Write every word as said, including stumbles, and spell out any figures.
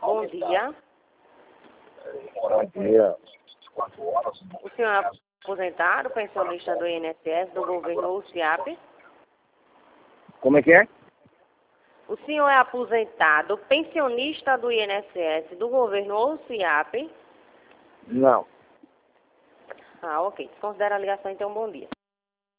Bom dia. Bom dia. O senhor é aposentado, pensionista do I N S S, do governo ou C I A P? Como é que é? O senhor é aposentado, pensionista do I N S S, do governo ou C I A P? Não. Ah, ok. Considera a ligação, então, bom dia.